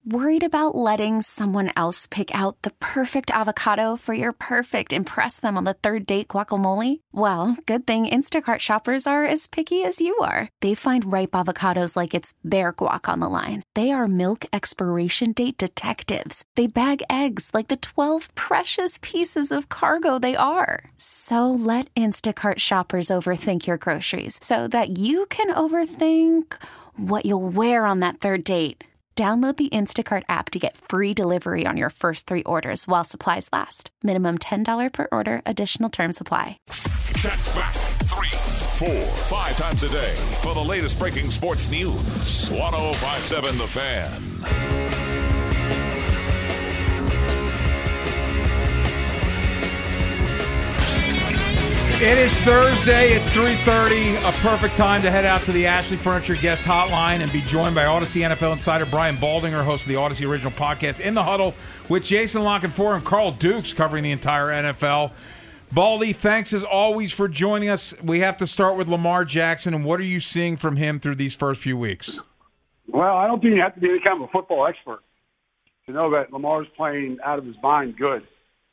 Worried about letting someone else pick out the perfect avocado for your perfect impress them on the third date guacamole? Well, good thing Instacart shoppers are as picky as you are. They find ripe avocados like it's their guac on the line. They are milk expiration date detectives. They bag eggs like the 12 precious pieces of cargo they are. So let Instacart shoppers overthink your groceries so that you can overthink what you'll wear on that third date. Download the Instacart app to get free delivery on your first 3 orders while supplies last. Minimum $10 per order. Additional terms apply. Check back 3, 4, 5 times a day for the latest breaking sports news. 105.7 The Fan. It is Thursday. It's 3:30. A perfect time to head out to the Ashley Furniture Guest Hotline and be joined by Odyssey NFL insider Brian Baldinger, host of the Odyssey Original Podcast, In the Huddle with Jason Lockenfor and Carl Dukes covering the entire NFL. Baldy, thanks as always for joining us. We have to start with Lamar Jackson, and what are you seeing from him through these first few weeks? Well, I don't think you have to be any kind of a football expert to know that Lamar's playing out of his mind good.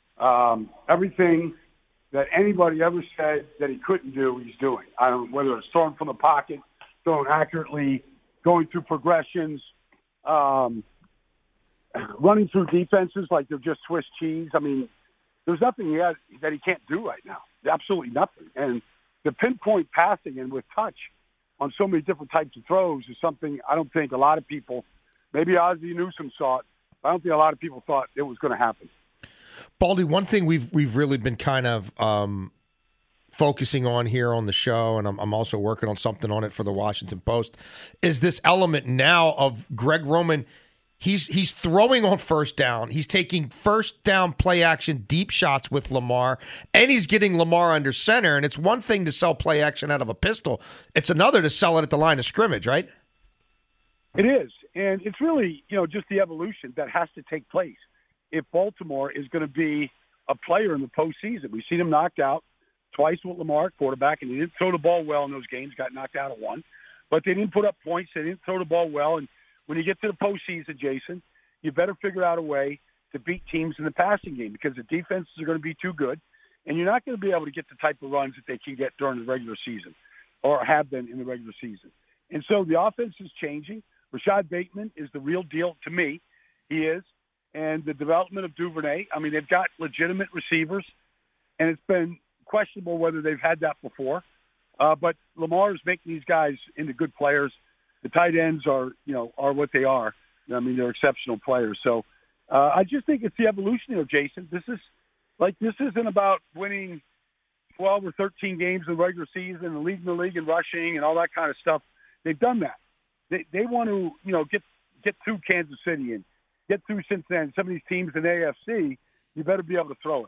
Everything that anybody ever said that he couldn't do, he's doing. I don't know whether it's throwing from the pocket, throwing accurately, going through progressions, running through defenses like they're just Swiss cheese. I mean, there's nothing that he can't do right now. Absolutely nothing. And the pinpoint passing and with touch on so many different types of throws is something I don't think a lot of people, maybe Ozzie Newsome saw it, but I don't think a lot of people thought it was going to happen. Baldy, one thing we've really been kind of focusing on here on the show, and I'm also working on something on it for the Washington Post, is this element now of Greg Roman. He's throwing on first down. He's taking first down play action deep shots with Lamar, and he's getting Lamar under center. And it's one thing to sell play action out of a pistol. It's another to sell it at the line of scrimmage, right? It is. And it's really, just the evolution that has to take place if Baltimore is going to be a player in the postseason. We've seen him knocked out twice with Lamar at quarterback, and he didn't throw the ball well in those games, got knocked out at one. But they didn't put up points. They didn't throw the ball well. And when you get to the postseason, Jason, you better figure out a way to beat teams in the passing game because the defenses are going to be too good, and you're not going to be able to get the type of runs that they can get during the regular season or have been in the regular season. And so the offense is changing. Rashad Bateman is the real deal to me. He is. And the development of Duvernay, I mean, they've got legitimate receivers, and it's been questionable whether they've had that before. But Lamar is making these guys into good players. The tight ends are what they are. I mean, they're exceptional players. So I just think it's the evolution of Jason. This isn't about winning 12 or 13 games in the regular season and leading the league in rushing and all that kind of stuff. They've done that. They want to, get through Kansas City and get through Cincinnati. Some of these teams in the AFC, you better be able to throw it.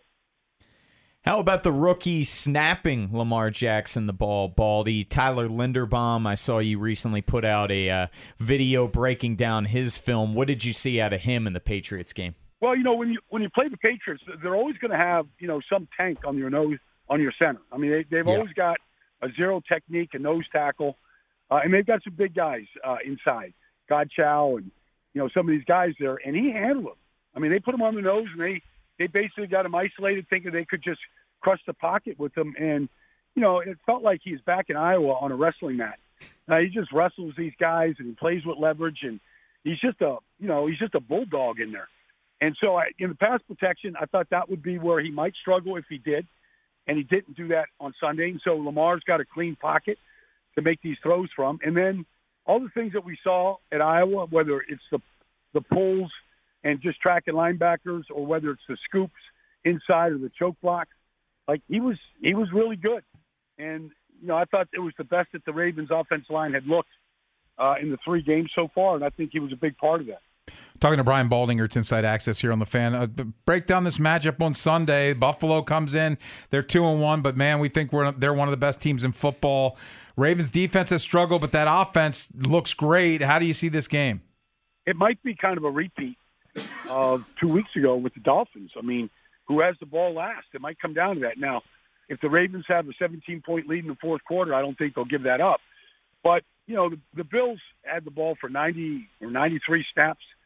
How about the rookie snapping Lamar Jackson the ball, Baldy? Tyler Linderbaum, I saw you recently put out a video breaking down his film. What did you see out of him in the Patriots game? Well, when you play the Patriots, they're always going to have, some tank on your nose, on your center. I mean, they've always got a zero technique, a nose tackle, and they've got some big guys inside. Godchow and, some of these guys there, and he handled them. I mean, they put him on the nose, and they basically got him isolated, thinking they could just crush the pocket with him. And, it felt like he's back in Iowa on a wrestling mat. He just wrestles these guys, and he plays with leverage, and he's just a bulldog in there. And so in the pass protection, I thought that would be where he might struggle if he did, and he didn't do that on Sunday. And so Lamar's got a clean pocket to make these throws from. And then all the things that we saw at Iowa, whether it's the pulls and just tracking linebackers or whether it's the scoops inside or the choke block, like he was really good. And, I thought it was the best that the Ravens offensive line had looked in the 3 games so far, and I think he was a big part of that. Talking to Brian Baldinger, it's Inside Access here on The Fan. Break down this matchup on Sunday. Buffalo comes in. They're 2-1, but, man, we think they're one of the best teams in football. Ravens defense has struggled, but that offense looks great. How do you see this game? It might be kind of a repeat of 2 weeks ago with the Dolphins. I mean, who has the ball last? It might come down to that. Now, if the Ravens have a 17-point lead in the fourth quarter, I don't think they'll give that up. But, the Bills had the ball for 90 or 93 snaps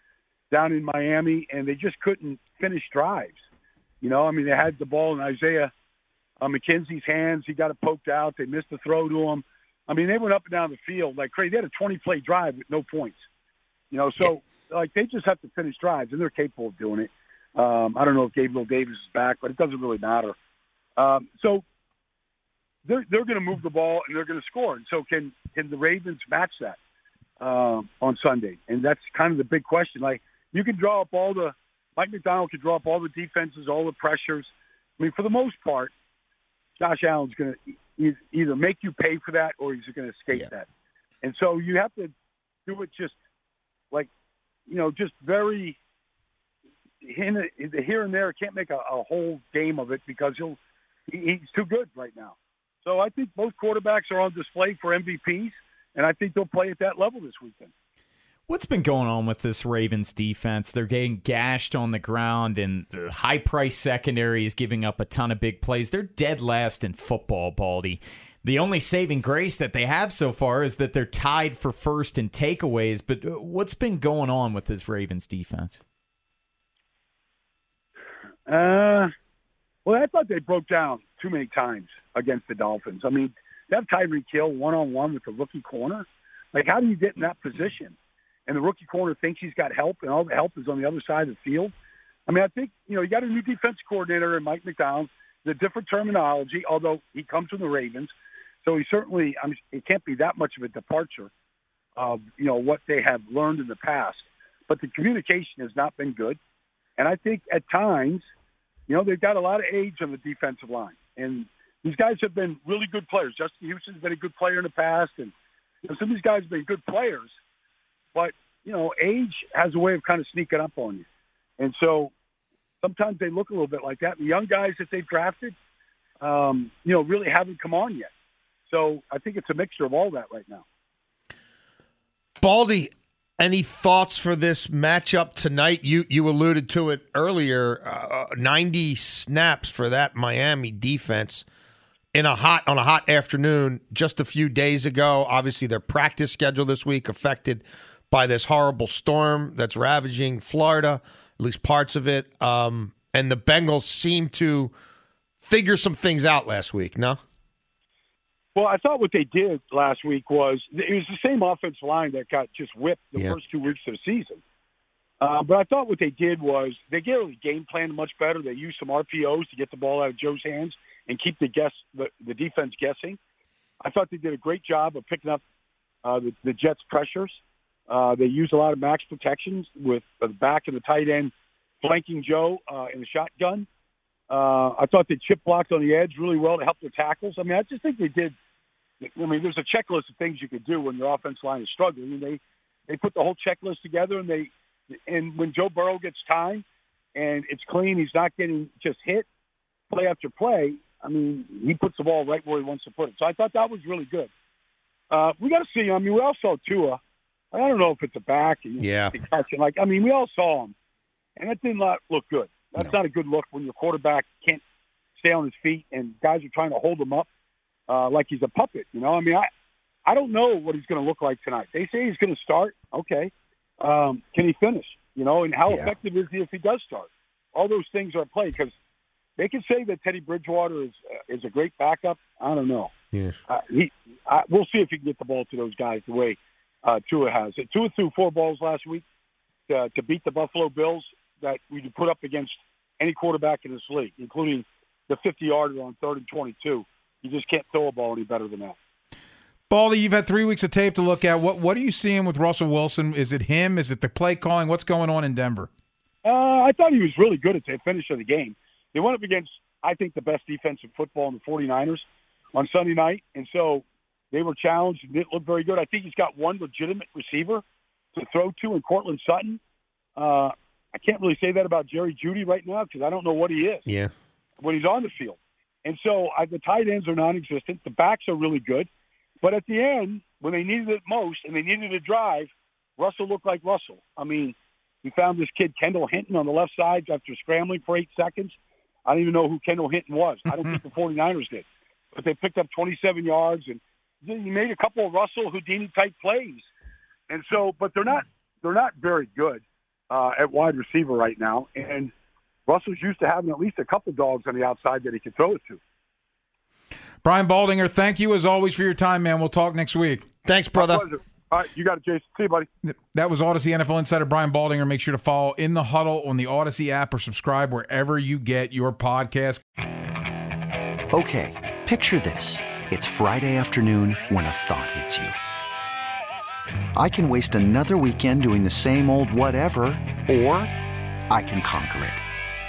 down in Miami, and they just couldn't finish drives. You know, I mean, they had the ball in Isaiah McKenzie's hands. He got it poked out. They missed the throw to him. I mean, they went up and down the field like crazy. They had a 20-play drive with no points. You know, so like they just have to finish drives, and they're capable of doing it. I don't know if Gabriel Davis is back, but it doesn't really matter. So they're going to move the ball and they're going to score. And so can the Ravens match that on Sunday? And that's kind of the big question. Like you can draw up Mike McDonald can draw up all the defenses, all the pressures. I mean, for the most part, Josh Allen's going to either make you pay for that or he's going to escape that. And so you have to do it just like, you know, just very here and there. Can't make a whole game of it because he's too good right now. So I think both quarterbacks are on display for MVPs, and I think they'll play at that level this weekend. What's been going on with this Ravens defense? They're getting gashed on the ground, and the high-priced secondary is giving up a ton of big plays. They're dead last in football, Baldy. The only saving grace that they have so far is that they're tied for first in takeaways. But what's been going on with this Ravens defense? Well, I thought they broke down too many times against the Dolphins. I mean, they have Tyreek Hill one-on-one with the rookie corner. Like, how do you get in that position? And the rookie corner thinks he's got help, and all the help is on the other side of the field. I mean, I think, you know, you got a new defense coordinator in Mike McDonald, the different terminology, although he comes from the Ravens. So he certainly, it can't be that much of a departure of, you know, what they have learned in the past. But the communication has not been good. And I think at times, you know, they've got a lot of age on the defensive line. And these guys have been really good players. Justin Houston's been a good player in the past. And you know, some of these guys have been good players. But, you know, age has a way of kind of sneaking up on you. And so sometimes they look a little bit like that. The young guys that they've drafted, you know, really haven't come on yet. So I think it's a mixture of all that right now. Baldy, any thoughts for this matchup tonight? You alluded to it earlier. 90 snaps for that Miami defense on a hot afternoon just a few days ago. Obviously, their practice schedule this week affected by this horrible storm that's ravaging Florida, at least parts of it. And the Bengals seemed to figure some things out last week, no? Well, I thought what they did last week was it was the same offensive line that got just whipped the first 2 weeks of the season. But I thought what they did was they really game planned much better. They used some RPOs to get the ball out of Joe's hands and keep the defense guessing. I thought they did a great job of picking up the Jets' pressures. They used a lot of max protections with the back and the tight end flanking Joe in the shotgun. I thought they chip blocked on the edge really well to help their tackles. I mean, I just think they did. I mean, there's a checklist of things you could do when your offensive line is struggling. And they put the whole checklist together, and when Joe Burrow gets time and it's clean, he's not getting just hit play after play. I mean, he puts the ball right where he wants to put it. So I thought that was really good. We got to see. I mean, we all saw Tua. I don't know if it's a back. Concussion. Like, I mean, we all saw him, and that did not look good. That's not a good look when your quarterback can't stay on his feet and guys are trying to hold him up like he's a puppet. You know, I mean, I don't know what he's going to look like tonight. They say he's going to start. Okay. Can he finish? You know, and how effective is he if he does start? All those things are at play because they can say that Teddy Bridgewater is a great backup. I don't know. Yes. We'll see if he can get the ball to those guys the way Tua has. Tua threw 4 balls last week to beat the Buffalo Bills that we put up against any quarterback in this league, including the 50-yarder on 3rd and 22. You just can't throw a ball any better than that. Baldy, you've had 3 weeks of tape to look at. What are you seeing with Russell Wilson? Is it him? Is it the play calling? What's going on in Denver? I thought he was really good at the finish of the game. They went up against, I think, the best defensive football in the 49ers on Sunday night, and so they were challenged and didn't look very good. I think he's got one legitimate receiver to throw to in Cortland Sutton. I can't really say that about Jerry Jeudy right now because I don't know what he is when he's on the field. And so the tight ends are non-existent. The backs are really good. But at the end, when they needed it most and they needed a drive, Russell looked like Russell. I mean, he found this kid, Kendall Hinton, on the left side after scrambling for 8 seconds. I don't even know who Kendall Hinton was. I don't think the 49ers did. But they picked up 27 yards, and he made a couple of Russell Houdini-type plays. And so, but they're not very good. at wide receiver right now, and Russell's used to having at least a couple dogs on the outside that he can throw it to. Brian Baldinger, thank you as always for your time, man. We'll talk next week. Thanks, brother. My pleasure. All right, you got it, Jason. See you, buddy. That was Odyssey NFL insider Brian Baldinger. Make sure to follow In the Huddle on the Odyssey app or subscribe wherever you get your podcast. Okay, picture this. It's Friday afternoon when a thought hits you. I can waste another weekend doing the same old whatever, or I can conquer it.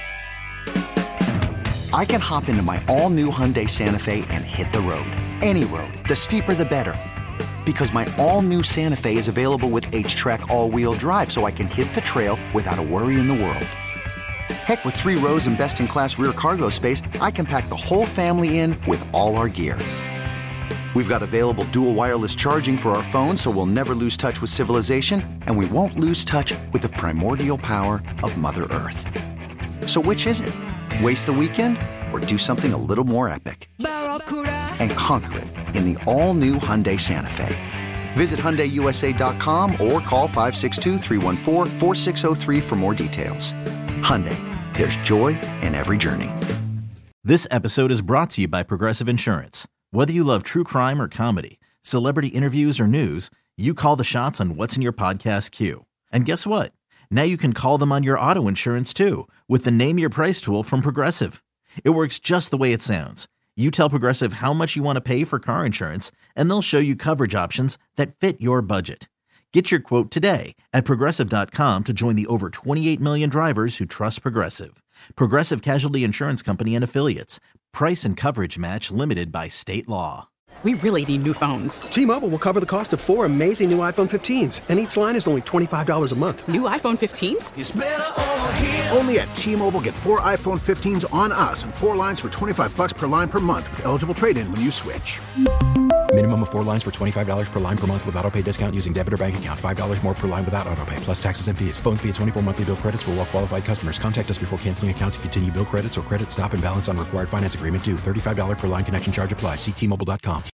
I can hop into my all-new Hyundai Santa Fe and hit the road. Any road. The steeper, the better. Because my all-new Santa Fe is available with H-Track all-wheel drive, so I can hit the trail without a worry in the world. Heck, with 3 rows and best-in-class rear cargo space, I can pack the whole family in with all our gear. We've got available dual wireless charging for our phones, so we'll never lose touch with civilization, and we won't lose touch with the primordial power of Mother Earth. So which is it? Waste the weekend or do something a little more epic? And conquer it in the all-new Hyundai Santa Fe. Visit HyundaiUSA.com or call 562-314-4603 for more details. Hyundai, there's joy in every journey. This episode is brought to you by Progressive Insurance. Whether you love true crime or comedy, celebrity interviews or news, you call the shots on what's in your podcast queue. And guess what? Now you can call them on your auto insurance too with the Name Your Price tool from Progressive. It works just the way it sounds. You tell Progressive how much you want to pay for car insurance, and they'll show you coverage options that fit your budget. Get your quote today at Progressive.com to join the over 28 million drivers who trust Progressive. Progressive Casualty Insurance Company and Affiliates. Price and coverage match limited by state law. We really need new phones. T-Mobile will cover the cost of 4 amazing new iPhone 15s, and each line is only $25 a month. New iPhone 15s? It's better over here. Only at T-Mobile, get 4 iPhone 15s on us and 4 lines for $25 per line per month with eligible trade-in when you switch. Minimum of 4 lines for $25 per line per month with autopay discount using debit or bank account. $5 more per line without autopay, plus taxes and fees. Phone fee at 24 monthly bill credits for well-qualified customers. Contact us before canceling account to continue bill credits or credit stop and balance on required finance agreement due. $35 per line connection charge applies. See T-Mobile.com.